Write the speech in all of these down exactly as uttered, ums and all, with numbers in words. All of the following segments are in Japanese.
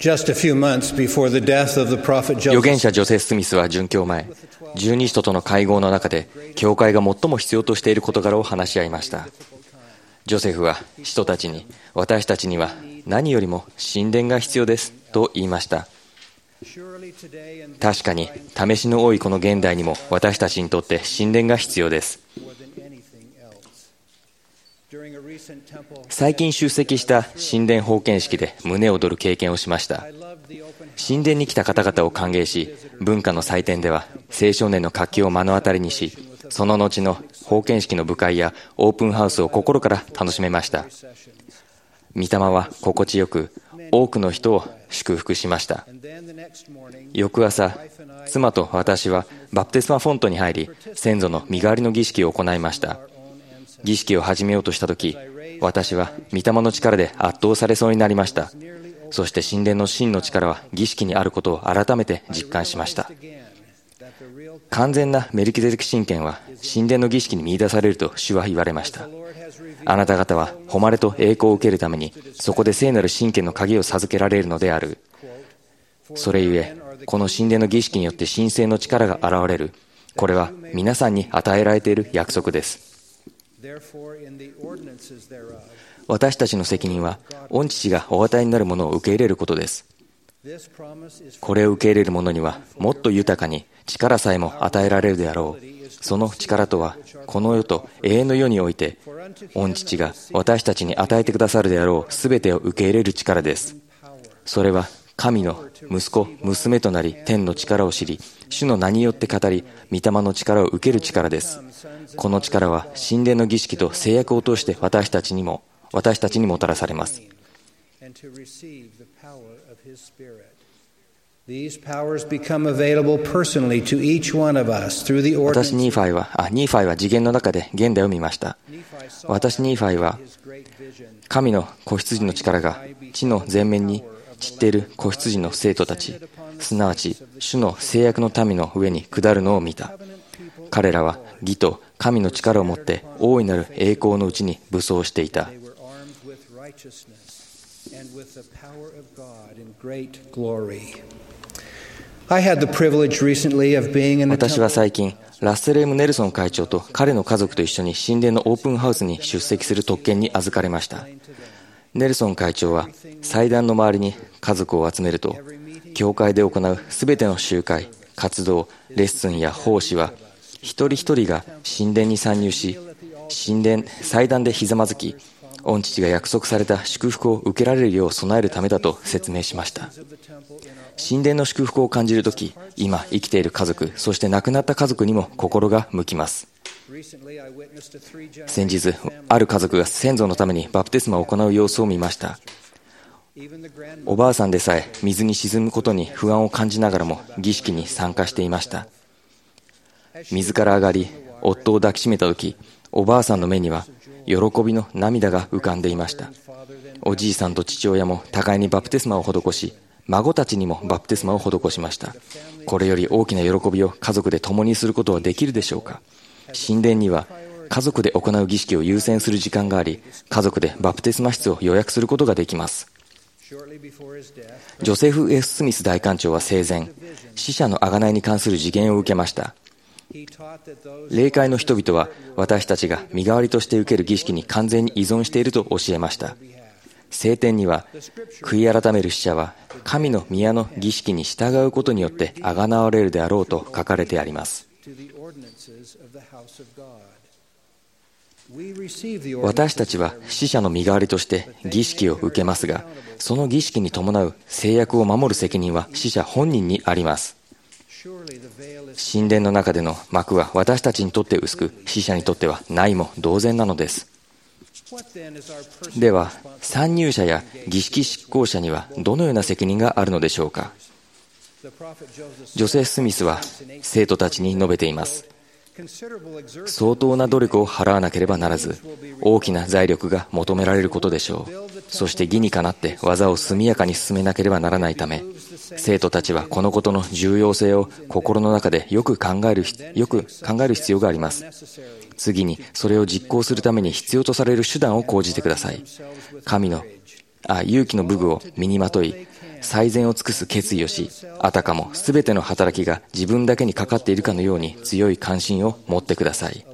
Just a few months before the death of the prophet 預 Joseph, 言者ジョセフ・スミスは殉教前、十二使徒との会合の中で教会が最も必要としている事柄を話し合いました。ジョセフは使徒たちに、私たちには何よりも神殿が必要ですと言いました。確かに試しの多いこの現代にも私たちにとって神殿が必要です。最近出席した神殿奉献式で胸躍る経験をしました。神殿に来た方々を歓迎し、文化の祭典では青少年の活気を目の当たりにし、その後の奉献式の部会やオープンハウスを心から楽しめました。御霊は心地よく多くの人を祝福しました。翌朝、妻と私はバプテスマフォントに入り、先祖の身代わりの儀式を行いました。儀式を始めようとしたとき、私は御霊の力で圧倒されそうになりました。そして神殿の真の力は儀式にあることを改めて実感しました。完全なメルキゼデク神権は神殿の儀式に見出されると主は言われました。あなた方は誉れと栄光を受けるためにそこで聖なる神権の鍵を授けられるのである。それゆえこの神殿の儀式によって神聖の力が現れる。これは皆さんに与えられている約束です。私たちの責任は御父がお与えになるものを受け入れることです。これを受け入れる者にはもっと豊かに力さえも与えられるであろう。その力とはこの世と永遠の世において御父が私たちに与えてくださるであろうすべてを受け入れる力です。それは神の息子娘となり天の力を知り、主の名によって語り御霊の力を受ける力です。この力は神殿の儀式と制約を通して私たちにも私たちにもたらされます。 These powers become available personally to each one of us through the 私 ordinance. ニーファイはあニーファイは次元の中で現代を見ました。私ニーファイは神の子羊の力が地の前面に散っている子羊の生徒たち、すなわち主の制約の民の上に下るのを見た。彼らは義と神の力を持って大いなる栄光のうちに武装していた。私は最近ラッセル・エム・ネルソン会長と彼の家族と一緒に神殿のオープンハウスに出席する特権に預かれました。ネルソン会長は祭壇の周りに家族を集めると、教会で行うすべての集会、活動、レッスンや奉仕は一人一人が神殿に参入し、神殿祭壇でひざまずき、御父が約束された祝福を受けられるよう備えるためだと説明しました。神殿の祝福を感じるとき、今生きている家族、そして亡くなった家族にも心が向きます。先日、ある家族が先祖のためにバプテスマを行う様子を見ました。おばあさんでさえ水に沈むことに不安を感じながらも儀式に参加していました。水から上がり、夫を抱きしめたとき、おばあさんの目には喜びの涙が浮かんでいました。おじいさんと父親も互いにバプテスマを施し、孫たちにもバプテスマを施しました。これより大きな喜びを家族で共にすることはできるでしょうか。神殿には家族で行う儀式を優先する時間があり、家族でバプテスマ室を予約することができます。ジョセフ・F・スミス大官長は生前、死者の贖いに関する次元を受けました。霊界の人々は私たちが身代わりとして受ける儀式に完全に依存していると教えました。聖典には、悔い改める死者は神の宮の儀式に従うことによって贖われるであろうと書かれてあります。私たちは死者の身代わりとして儀式を受けますが、その儀式に伴う制約を守る責任は死者本人にあります。神殿の中での幕は私たちにとって薄く、死者にとってはないも同然なのです。では、参入者や儀式執行者にはどのような責任があるのでしょうか。ジョセフ・スミスは生徒たちに述べています。相当な努力を払わなければならず、大きな財力が求められることでしょう。そして義にかなって技を速やかに進めなければならないため、生徒たちはこのことの重要性を心の中でよく考える、よく考える必要があります。次に、それを実行するために必要とされる手段を講じてください。神のあ勇気の武具を身にまとい、 最善を尽くす決意をし、あたかもすべての働きが自分だけにかかっているかのように強い関心を持ってください。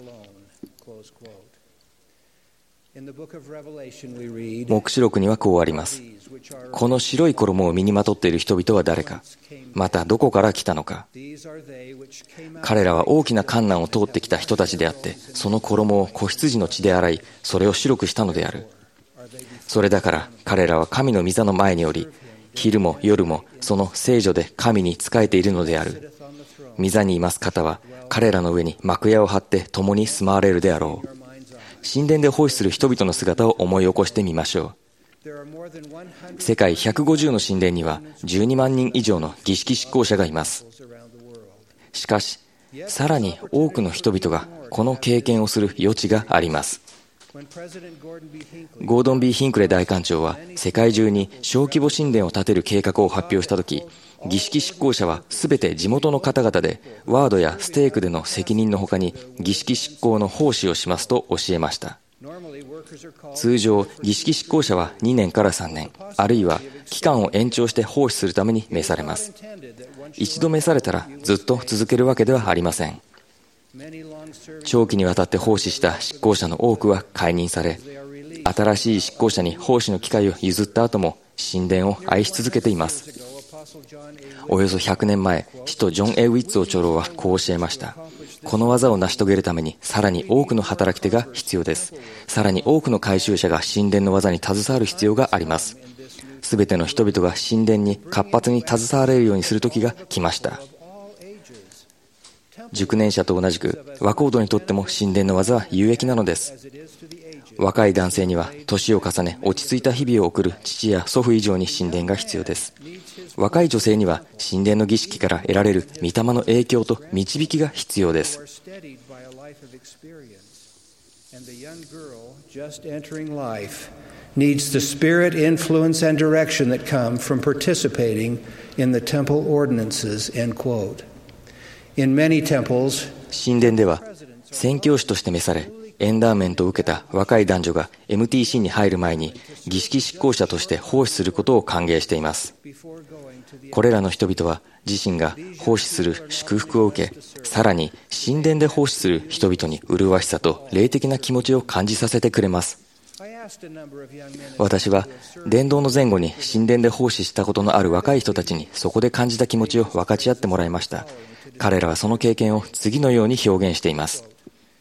黙示録にはこうあります。この白い衣を身にまとっている人々は誰か、またどこから来たのか。彼らは大きな患難を通ってきた人たちであって、その衣を子羊の血で洗い、それを白くしたのである。それだから彼らは神の御座の前におり、昼も夜もその聖女で神に仕えているのである。御座にいます方は彼らの上に幕屋を張って共に住まわれるであろう。神殿で奉仕する人々の姿を思い起こしてみましょう。世界ひゃくごじゅうの神殿にはじゅうにまんにん以上の儀式執行者がいます。しかし、さらに多くの人々がこの経験をする余地があります。ゴードン・ビー・ヒンクレ大官長は世界中に小規模神殿を建てる計画を発表したとき、儀式執行者はすべて地元の方々で、ワードやステークでの責任のほかに儀式執行の奉仕をしますと教えました。通常、儀式執行者はにねんからさんねん、あるいは期間を延長して奉仕するために召されます。一度召されたらずっと続けるわけではありません。長期にわたって奉仕した執行者の多くは解任され、新しい執行者に奉仕の機会を譲った後も神殿を愛し続けています。およそひゃくねんまえ、使徒ジョン・エイ・ウィッツォー長老はこう教えました。この技を成し遂げるためにさらに多くの働き手が必要です。さらに多くの改宗者が神殿の技に携わる必要があります。すべての人々が神殿に活発に携われるようにする時が来ました。熟年者と同じく若人にとっても神殿の技は有益なのです。若い男性には年を重ね落ち着いた日々を送る父や祖父以上に神殿が必要です。若い女性には神殿の儀式から得られる御霊の影響と導きが必要です。 needs the spirit, influence, and direction that come from participating in the temple ordinances, end quote. In many temples, 神殿では宣教師として召されエンダーメントを受けた若い男女が エムティーシー に入る前に儀式執行者として奉仕することを歓迎しています。これらの人々は自身が奉仕する祝福を受け、さらに神殿で奉仕する人々に麗しさと霊的な気持ちを感じさせてくれます。私は伝道の前後に神殿で奉仕したことのある若い人たちにそこで感じた気持ちを分かち合ってもらいました。彼らはその経験を次のように表現しています。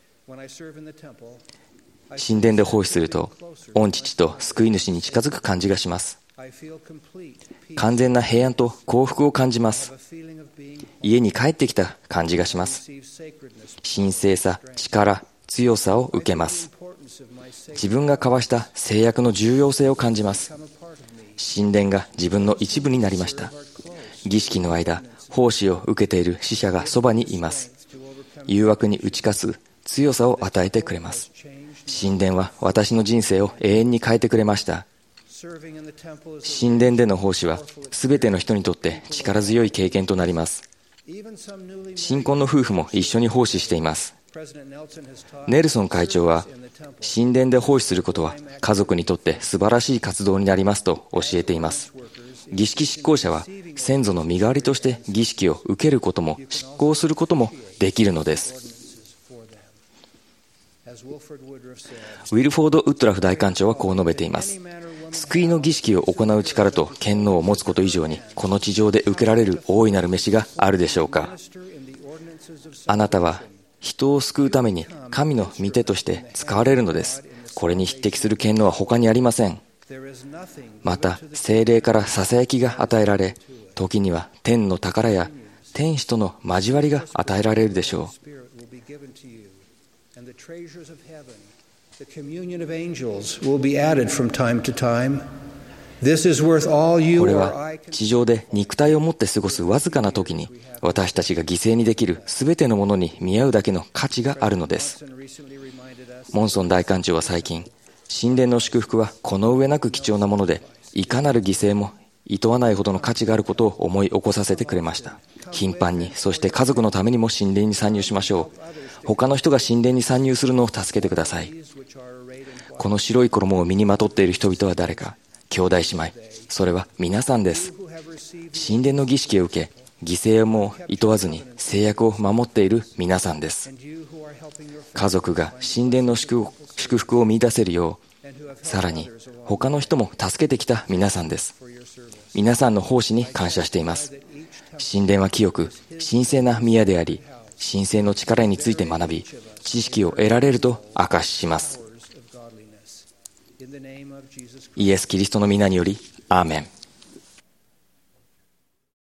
神殿で奉仕すると御父と救い主に近づく感じがします。完全な平安と幸福を感じます。家に帰ってきた感じがします。神聖さ、力、強さを受けます。自分が交わした制約の重要性を感じます。神殿が自分の一部になりました。儀式の間、奉仕を受けている死者がそばにいます。誘惑に打ち勝つ強さを与えてくれます。神殿は私の人生を永遠に変えてくれました。神殿での奉仕はすべての人にとって力強い経験となります。新婚の夫婦も一緒に奉仕しています。ネルソン会長は神殿で奉仕することは家族にとって素晴らしい活動になりますと教えています。儀式執行者は先祖の身代わりとして儀式を受けることも執行することもできるのです。ウィルフォード・ウッドラフ大官長はこう述べています。救いの儀式を行う力と権能を持つこと以上にこの地上で受けられる大いなる召しがあるでしょうか。あなたは人を救うために神の御手として使われるのです。これに匹敵する権能は他にありません。また聖霊からささやきが与えられ、時には天の宝や天使との交わりが与えられるでしょう。これは地上で肉体を持って過ごすわずかな時に私たちが犠牲にできるすべてのものに見合うだけの価値があるのです。モンソン大官長は最近、神殿の祝福はこの上なく貴重なもので、いかなる犠牲も厭わないほどの価値があることを思い起こさせてくれました。頻繁に、そして家族のためにも神殿に参入しましょう。他の人が神殿に参入するのを助けてください。この白い衣を身にまとっている人々は誰か。兄弟姉妹、それは皆さんです。 神殿の儀式を受け、犠牲も厭わずに制約を守っている皆さんです。家族が神殿の祝福を見出せるよう、さらに他の人も助けてきた皆さんです。皆さんの奉仕に感謝しています。神殿は清く神聖な宮であり、神聖の力について学び、知識を得られると証しします。イエス・キリストの皆により、アーメン。